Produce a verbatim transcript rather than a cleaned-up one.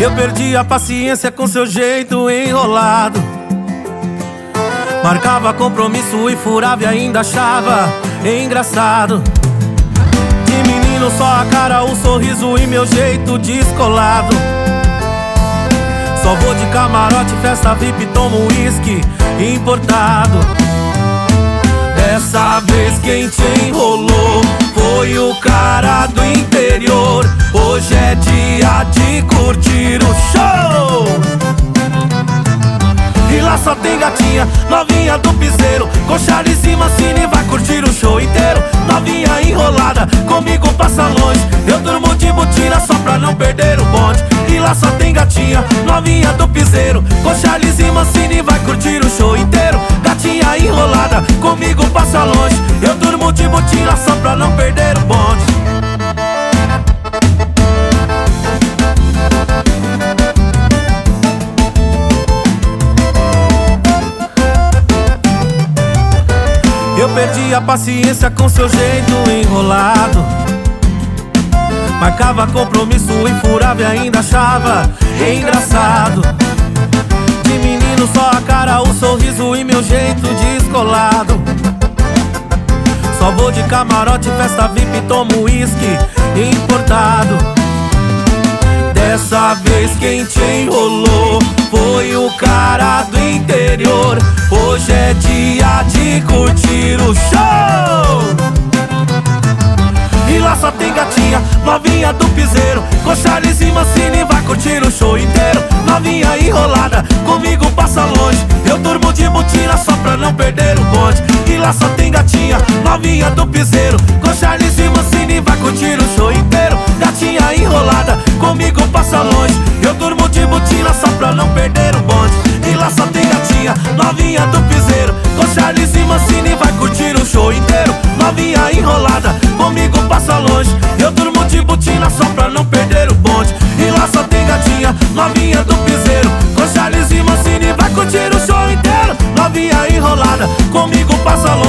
Eu perdi a paciência com seu jeito enrolado. Marcava compromisso e furava e ainda achava engraçado. De menino só a cara, o sorriso e meu jeito descolado. Só vou de camarote, festa V I P, tomo uísque importado. Dessa vez quem te enrolou foi o cara do interior. Hoje é dia de curtir o show. E lá só tem gatinha, novinha do piseiro, com Charles e Mancini vai curtir o show inteiro. Novinha enrolada, comigo passa longe. Eu durmo de botina só pra não perder o bonde. E lá só tem gatinha, novinha do piseiro, com Charles e Mancini vai curtir o show inteiro. Gatinha enrolada, comigo passa longe. Eu durmo de botina só pra não perder o bonde. Eu perdi a paciência com seu jeito enrolado. Marcava compromisso e furava e ainda achava engraçado. De menino só a cara, o sorriso e meu jeito descolado. Só vou de camarote, festa V I P, tomo uísque importado. Dessa vez quem te enrolou foi o cara do interior. Hoje é dia de curtir o show. E lá só tem gatinha, novinha do piseiro, com Charles e Mancini vai curtir o show inteiro. Novinha enrolada, comigo passa longe. Eu durmo de botina só pra não perder o bonde. E lá só tem gatinha, novinha do piseiro, com Charles e Mancini vai curtir o show inteiro. Gatinha enrolada, comigo passa longe. Eu durmo de botina só pra não perder o bonde. E lá só tem gatinha, novinha do piseiro, com Charles e Mancini vai curtir o show inteiro. Novinha enrolada, comigo passa longe. Eu durmo de botina só pra não perder o bonde. E lá só tem gatinha, novinha do piseiro, com Charles e Mancini vai curtir o show inteiro. Novinha enrolada, comigo passa longe.